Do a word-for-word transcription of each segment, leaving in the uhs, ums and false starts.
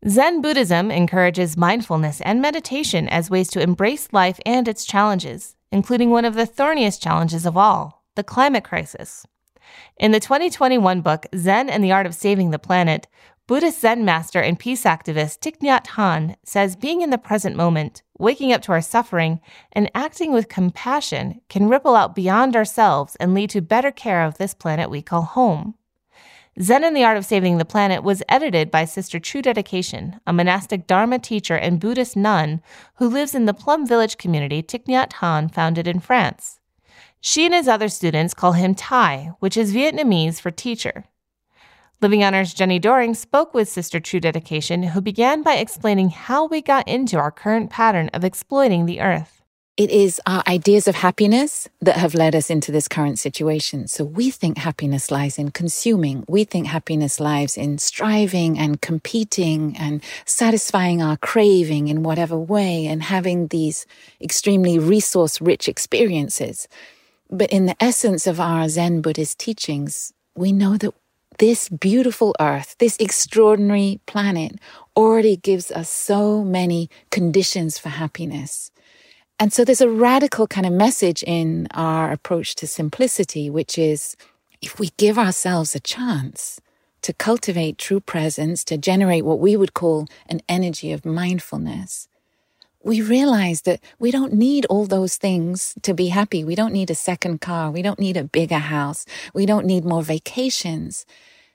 Zen Buddhism encourages mindfulness and meditation as ways to embrace life and its challenges, including one of the thorniest challenges of all, the climate crisis. In the twenty twenty-one book, Zen and the Art of Saving the Planet, Buddhist Zen master and peace activist Thich Nhat Hanh says being in the present moment, waking up to our suffering, and acting with compassion can ripple out beyond ourselves and lead to better care of this planet we call home. Zen and the Art of Saving the Planet was edited by Sister True Dedication, a monastic Dharma teacher and Buddhist nun who lives in the Plum Village community Thich Nhat Hanh founded in France. She and his other students call him Thai, which is Vietnamese for teacher. Living Honor's Jenny Doring spoke with Sister True Dedication, who began by explaining how we got into our current pattern of exploiting the earth. It is our ideas of happiness that have led us into this current situation. So we think happiness lies in consuming. We think happiness lies in striving and competing and satisfying our craving in whatever way and having these extremely resource-rich experiences. But in the essence of our Zen Buddhist teachings, we know that this beautiful earth, this extraordinary planet, already gives us so many conditions for happiness. And so there's a radical kind of message in our approach to simplicity, which is if we give ourselves a chance to cultivate true presence, to generate what we would call an energy of mindfulness, we realize that we don't need all those things to be happy. We don't need a second car. We don't need a bigger house. We don't need more vacations.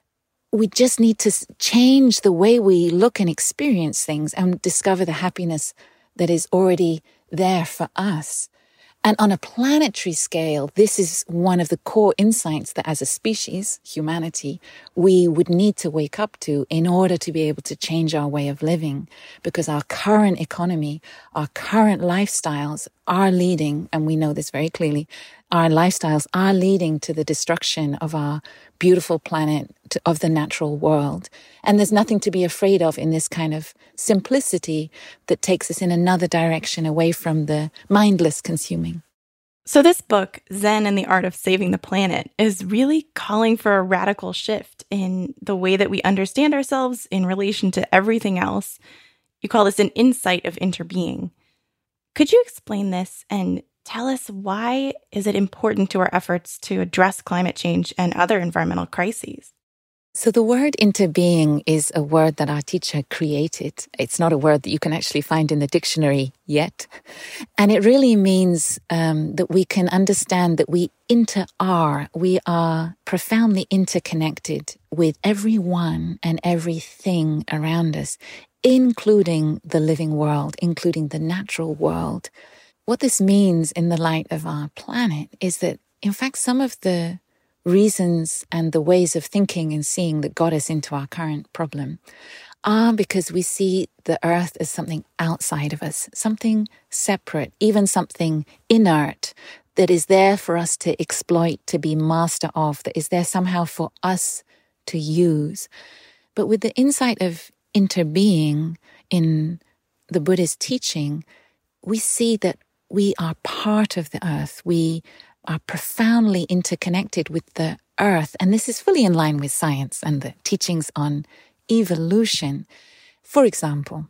We just need to change the way we look and experience things and discover the happiness that is already there for us. And on a planetary scale, this is one of the core insights that as a species, humanity, we would need to wake up to in order to be able to change our way of living. Because our current economy, our current lifestyles are leading, and we know this very clearly, our lifestyles are leading to the destruction of our beautiful planet, to, of the natural world. And there's nothing to be afraid of in this kind of simplicity that takes us in another direction away from the mindless consuming. So this book, Zen and the Art of Saving the Planet, is really calling for a radical shift in the way that we understand ourselves in relation to everything else. You call this an insight of interbeing. Could you explain this and tell us why is it important to our efforts to address climate change and other environmental crises? So the word interbeing is a word that our teacher created. It's not a word that you can actually find in the dictionary yet. And it really means um, that we can understand that we inter-are. We are profoundly interconnected with everyone and everything around us, including the living world, including the natural world. What this means in the light of our planet is that, in fact, some of the reasons and the ways of thinking and seeing that got us into our current problem are because we see the earth as something outside of us, something separate, even something inert that is there for us to exploit, to be master of, that is there somehow for us to use. But with the insight of interbeing in the Buddhist teaching, we see that we are part of the earth. We are profoundly interconnected with the earth. And this is fully in line with science and the teachings on evolution. For example,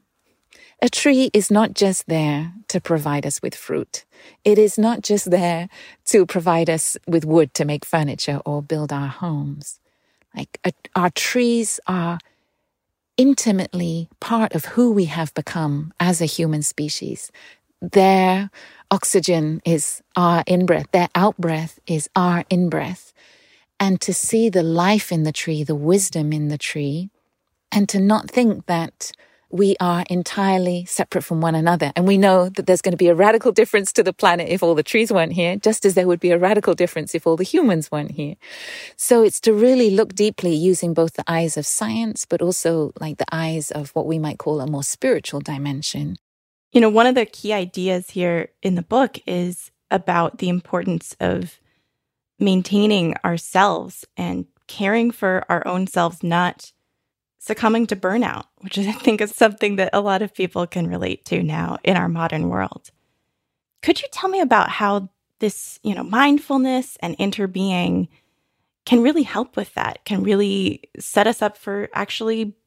a tree is not just there to provide us with fruit. It is not just there to provide us with wood to make furniture or build our homes. Like a, our trees are intimately part of who we have become as a human species. Their oxygen is our in-breath. Their out-breath is our in-breath. And to see the life in the tree, the wisdom in the tree, and to not think that we are entirely separate from one another. And we know that there's going to be a radical difference to the planet if all the trees weren't here, just as there would be a radical difference if all the humans weren't here. So it's to really look deeply using both the eyes of science, but also like the eyes of what we might call a more spiritual dimension. You know, one of the key ideas here in the book is about the importance of maintaining ourselves and caring for our own selves, not succumbing to burnout, which I think is something that a lot of people can relate to now in our modern world. Could you tell me about how this, you know, mindfulness and interbeing can really help with that, can really set us up for actually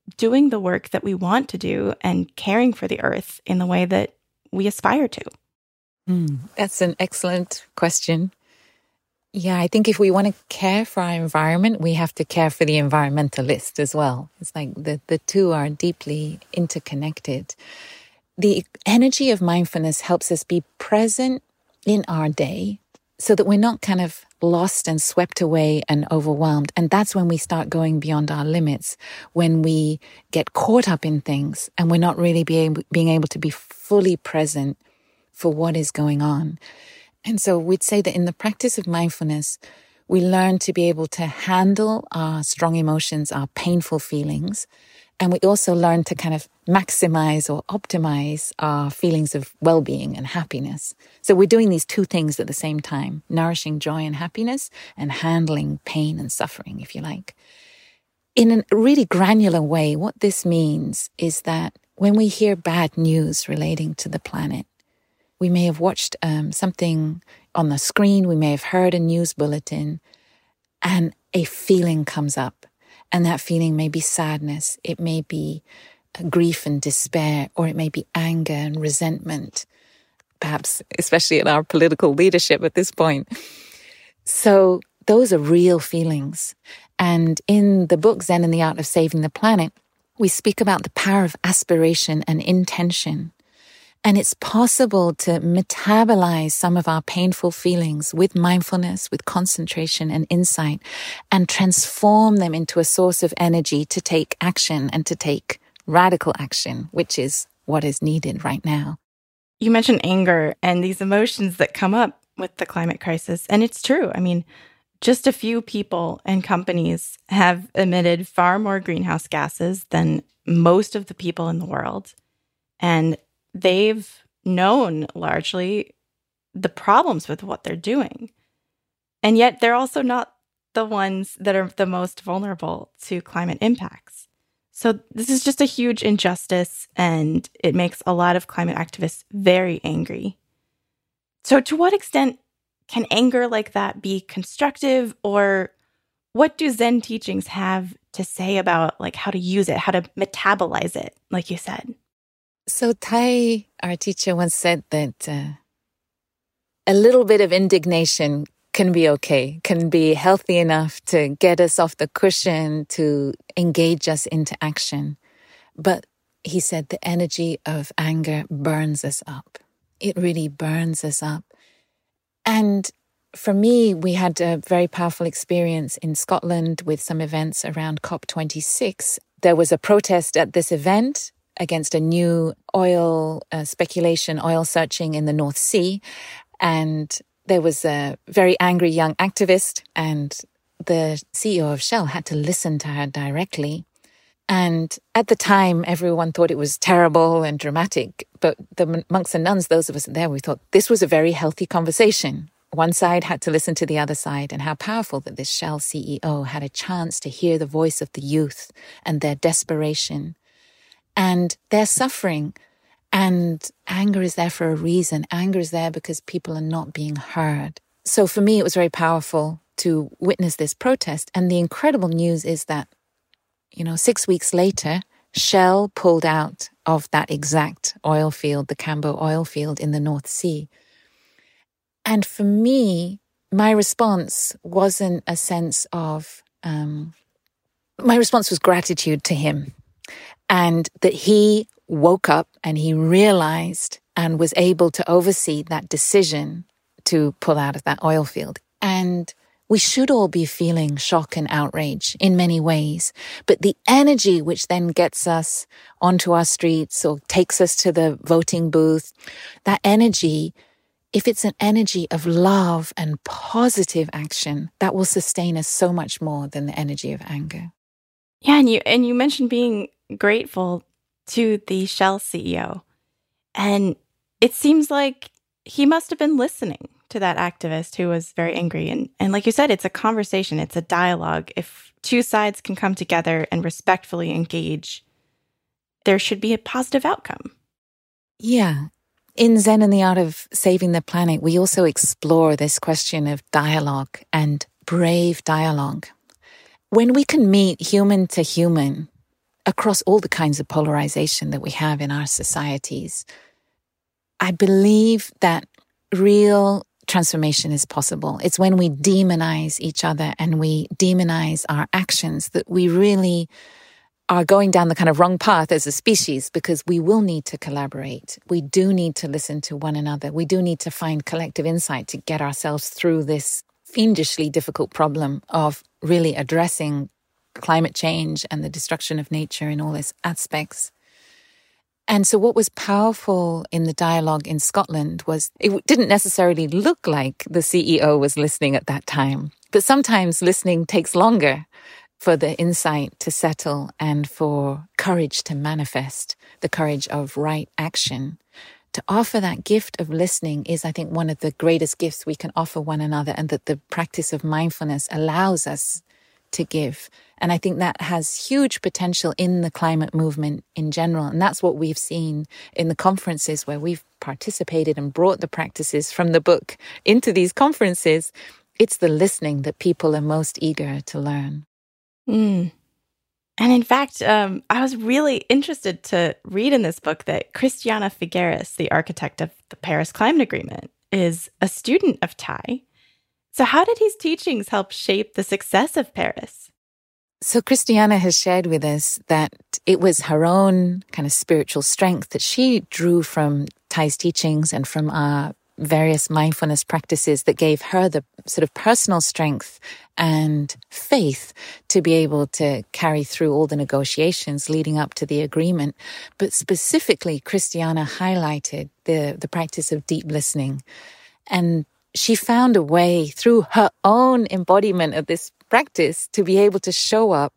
doing the work that we want to do and caring for the earth in the way that we aspire to? Mm, that's an excellent question. Yeah, I think if we want to care for our environment, we have to care for the environmentalist as well. It's like the, the two are deeply interconnected. The energy of mindfulness helps us be present in our day so that we're not kind of lost and swept away and overwhelmed. And that's when we start going beyond our limits, when we get caught up in things and we're not really be able, being able to be fully present for what is going on. And so we'd say that in the practice of mindfulness, we learn to be able to handle our strong emotions, our painful feelings. And we also learn to kind of maximize or optimize our feelings of well-being and happiness. So we're doing these two things at the same time, nourishing joy and happiness and handling pain and suffering, if you like. In a really granular way, what this means is that when we hear bad news relating to the planet, we may have watched um, something on the screen, we may have heard a news bulletin, and a feeling comes up. And that feeling may be sadness, it may be grief and despair, or it may be anger and resentment, perhaps especially at our political leadership at this point. So those are real feelings. And in the book Zen and the Art of Saving the Planet, we speak about the power of aspiration and intention. And it's possible to metabolize some of our painful feelings with mindfulness, with concentration and insight, and transform them into a source of energy to take action and to take radical action, which is what is needed right now. You mentioned anger and these emotions that come up with the climate crisis. And it's true. I mean, just a few people and companies have emitted far more greenhouse gases than most of the people in the world. And they've known largely the problems with what they're doing. And yet they're also not the ones that are the most vulnerable to climate impacts. So this is just a huge injustice, and it makes a lot of climate activists very angry. So to what extent can anger like that be constructive, or what do Zen teachings have to say about like how to use it, how to metabolize it, like you said? So Tai, our teacher, once said that uh, a little bit of indignation can be okay, can be healthy enough to get us off the cushion, to engage us into action. But he said the energy of anger burns us up. It really burns us up. And for me, we had a very powerful experience in Scotland with some events around COP twenty-six. There was a protest at this event against a new oil uh, speculation, oil searching in the North Sea. And there was a very angry young activist, and the C E O of Shell had to listen to her directly. And at the time, everyone thought it was terrible and dramatic. But the monks and nuns, those of us there, we thought this was a very healthy conversation. One side had to listen to the other side, and how powerful that this Shell C E O had a chance to hear the voice of the youth and their desperation and their suffering. And anger is there for a reason. Anger is there because people are not being heard. So for me, it was very powerful to witness this protest. And the incredible news is that, you know, six weeks later, Shell pulled out of that exact oil field, the Cambo oil field in the North Sea. And for me, my response wasn't a sense of, um, my response was gratitude to him. And that he woke up and he realized and was able to oversee that decision to pull out of that oil field. And we should all be feeling shock and outrage in many ways. But the energy which then gets us onto our streets or takes us to the voting booth, that energy, if it's an energy of love and positive action, that will sustain us so much more than the energy of anger. Yeah, and you and you mentioned being grateful to the Shell C E O. And it seems like he must have been listening to that activist who was very angry. And, and like you said, it's a conversation, it's a dialogue. If two sides can come together and respectfully engage, there should be a positive outcome. Yeah. In Zen and the Art of Saving the Planet, we also explore this question of dialogue and brave dialogue. When we can meet human to human across all the kinds of polarization that we have in our societies. I believe that real transformation is possible. It's when we demonize each other and we demonize our actions that we really are going down the kind of wrong path as a species, because we will need to collaborate. We do need to listen to one another. We do need to find collective insight to get ourselves through this fiendishly difficult problem of really addressing climate change and the destruction of nature in all its aspects. And so what was powerful in the dialogue in Scotland was it didn't necessarily look like the C E O was listening at that time. But sometimes listening takes longer for the insight to settle and for courage to manifest, the courage of right action. To offer that gift of listening is, I think, one of the greatest gifts we can offer one another, and that the practice of mindfulness allows us to give. And I think that has huge potential in the climate movement in general. And that's what we've seen in the conferences where we've participated and brought the practices from the book into these conferences. It's the listening that people are most eager to learn. Mm. And in fact, um, I was really interested to read in this book that Christiana Figueres, the architect of the Paris Climate Agreement, is a student of Thay. So how did his teachings help shape the success of Paris? So Christiana has shared with us that it was her own kind of spiritual strength that she drew from Thay's teachings and from our various mindfulness practices that gave her the sort of personal strength and faith to be able to carry through all the negotiations leading up to the agreement. But specifically, Christiana highlighted the, the practice of deep listening. And she found a way through her own embodiment of this practice to be able to show up.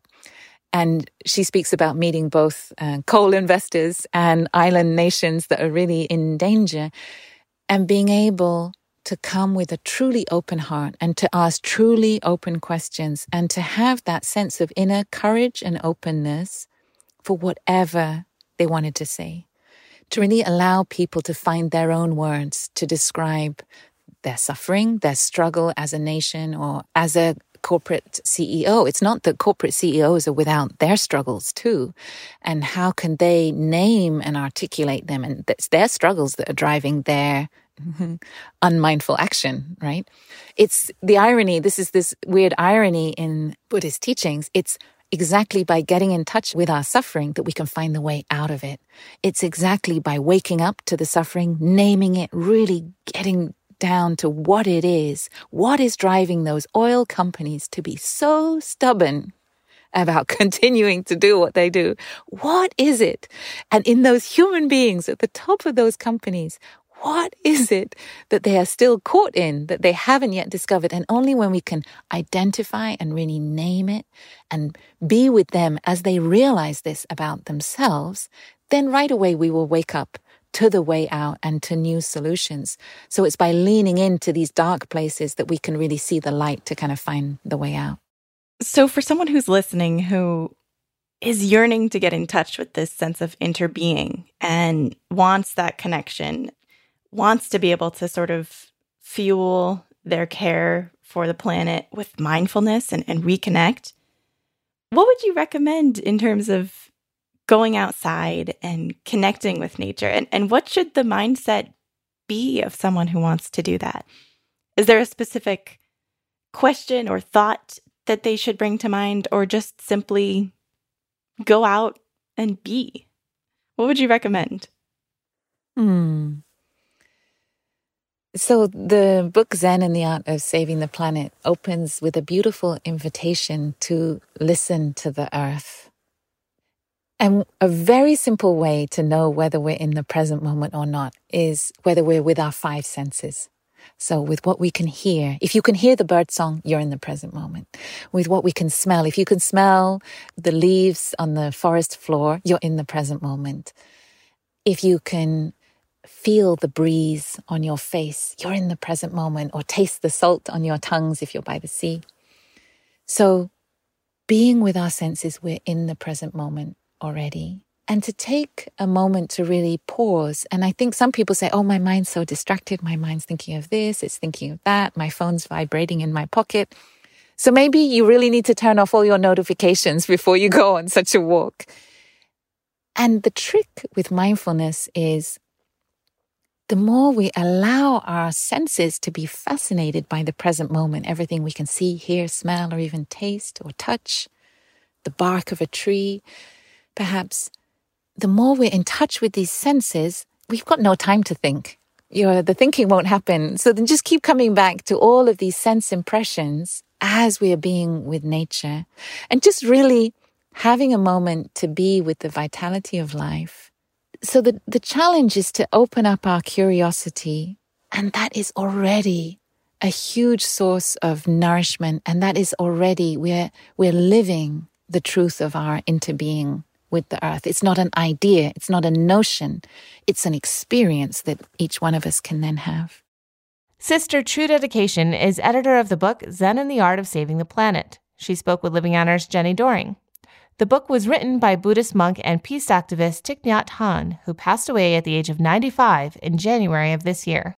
And she speaks about meeting both uh, coal investors and island nations that are really in danger, and being able to come with a truly open heart and to ask truly open questions and to have that sense of inner courage and openness for whatever they wanted to say. To really allow people to find their own words to describe their suffering, their struggle as a nation or as a corporate C E O. It's not that corporate C E Os are without their struggles too. And how can they name and articulate them? And it's their struggles that are driving their unmindful action, right? It's the irony. This is this weird irony in Buddhist teachings. It's exactly by getting in touch with our suffering that we can find the way out of it. It's exactly by waking up to the suffering, naming it, really getting down to what it is. What is driving those oil companies to be so stubborn about continuing to do what they do? What is it? And in those human beings at the top of those companies, what is it that they are still caught in, that they haven't yet discovered? And only when we can identify and really name it and be with them as they realize this about themselves, then right away we will wake up to the way out and to new solutions. So it's by leaning into these dark places that we can really see the light to kind of find the way out. So for someone who's listening who is yearning to get in touch with this sense of interbeing and wants that connection, wants to be able to sort of fuel their care for the planet with mindfulness and, and reconnect, what would you recommend in terms of going outside and connecting with nature? And, and what should the mindset be of someone who wants to do that? Is there a specific question or thought that they should bring to mind, or just simply go out and be? What would you recommend? Hmm. So the book Zen and the Art of Saving the Planet opens with a beautiful invitation to listen to the earth. And a very simple way to know whether we're in the present moment or not is whether we're with our five senses. So with what we can hear, if you can hear the bird song, you're in the present moment. With what we can smell, if you can smell the leaves on the forest floor, you're in the present moment. If you can feel the breeze on your face, you're in the present moment, or taste the salt on your tongues if you're by the sea. So being with our senses, we're in the present moment already. And to take a moment to really pause. And I think some people say, oh, my mind's so distracted. My mind's thinking of this, it's thinking of that. My phone's vibrating in my pocket. So maybe you really need to turn off all your notifications before you go on such a walk. And the trick with mindfulness is the more we allow our senses to be fascinated by the present moment, everything we can see, hear, smell, or even taste or touch, the bark of a tree, perhaps, the more we're in touch with these senses, we've got no time to think. You know, the thinking won't happen. So then just keep coming back to all of these sense impressions as we are being with nature, and just really having a moment to be with the vitality of life. So the, the challenge is to open up our curiosity, and that is already a huge source of nourishment, and that is already, we're, we're living the truth of our interbeing with the earth. It's not an idea, it's not a notion, it's an experience that each one of us can then have. Sister True Dedication is editor of the book Zen and the Art of Saving the Planet. She spoke with Living Honor's Jenny Doering. The book was written by Buddhist monk and peace activist Thich Nhat Hanh, who passed away at the age of ninety-five in January of this year.